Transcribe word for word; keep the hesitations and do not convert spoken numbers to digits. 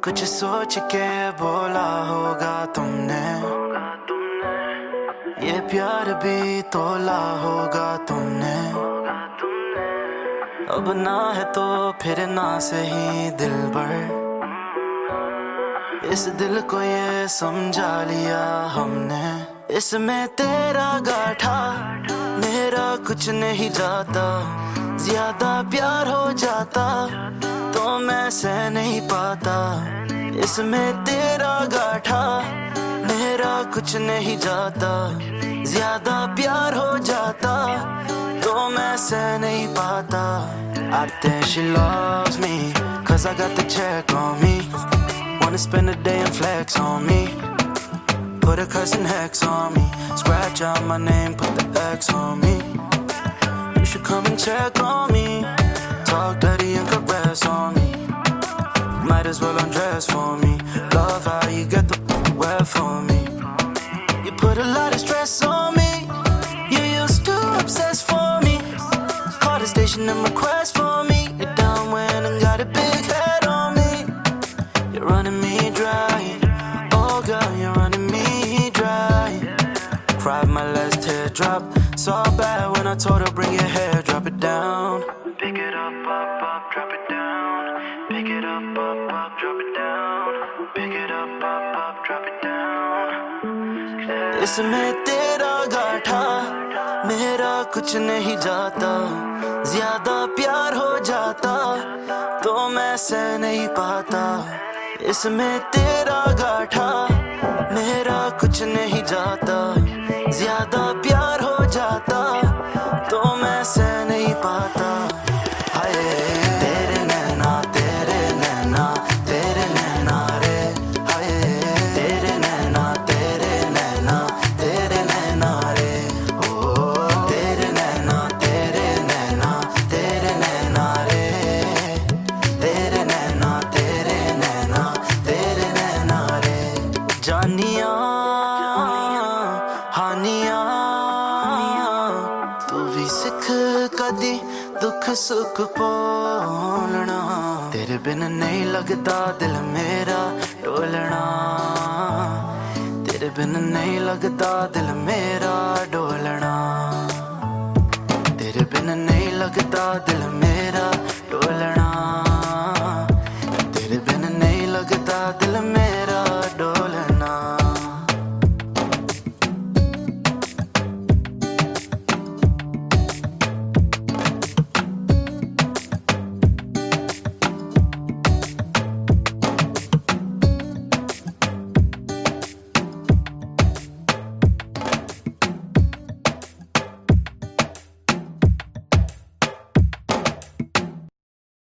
कुछ सोच के बोला होगा तुमने, ये प्यार भी तोला होगा तुमने। अब ना है तो फिर ना सही दिलबर, इस दिल को ये समझा लिया हमने। इसमें तेरा गाठा मेरा कुछ नहीं जाता, ज्यादा प्यार हो जाता तो मैं सह नहीं पाता। इसमें तेरा गाठा मेरा कुछ नहीं जाता, ज्यादा प्यार हो जाता तो मैं सह नहीं पाता। I think she loves me, cause I got the check on me. Wanna spend the day and flex on me, put a cussing hex on me, scratch out my name, put the X on me. You should come and check on me, talk dirty and caress on me. Might as well undress for me, love how you get the wet for me. You put a lot of stress on me, you used to obsess for me. Call the station and request for me, you're down when I got a big head on me. You're running me dry, oh girl, you're running me dry. Cried my last teardrop, so bad when I told her bring your hair, drop it down. Pick it up, up, up, drop it down. Pick it up, up, up, drop it down. Pick it up, up, up, drop it down. इसमें तेरा गाठा मेरा कुछ नहीं जाता, ज्यादा प्यार हो जाता तो मैं सह नहीं पाता। इसमें तेरा गाठा मेरा कुछ नहीं जाता, ज्यादा प्यार हो जाता तो मैं सह नहीं पाता। हाय तेरे नैना तेरे नैना तेरे नैना रे, हाय तेरे नैना तेरे नैना तेरे नैना रे, ओ तेरे नैना तेरे नैना तेरे नैना रे, तेरे नैना तेरे नैना तेरे नैना रे। जानिया हानिया तू भी सिख कदी दुख सुख बोलना, तेरे बिन नहीं लगता दिल मेरा डोलना, तेरे बिन नहीं लगता दिल मेरा डोलना, तेरे बिन नहीं लगता दिल मेरा